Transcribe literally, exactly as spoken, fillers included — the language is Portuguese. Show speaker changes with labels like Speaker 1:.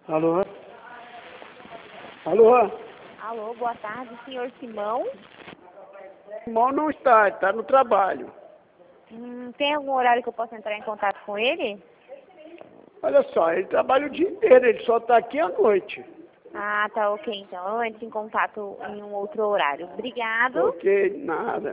Speaker 1: Alô? Alô?
Speaker 2: Alô, boa tarde, senhor Simão.
Speaker 1: Simão não está, ele está no trabalho.
Speaker 2: Hum, tem algum horário que eu possa entrar em contato com ele?
Speaker 1: Olha só, ele trabalha o dia inteiro, ele só está aqui à noite.
Speaker 2: Ah, tá ok, então eu entro em contato em um outro horário. Obrigado.
Speaker 1: Ok, nada.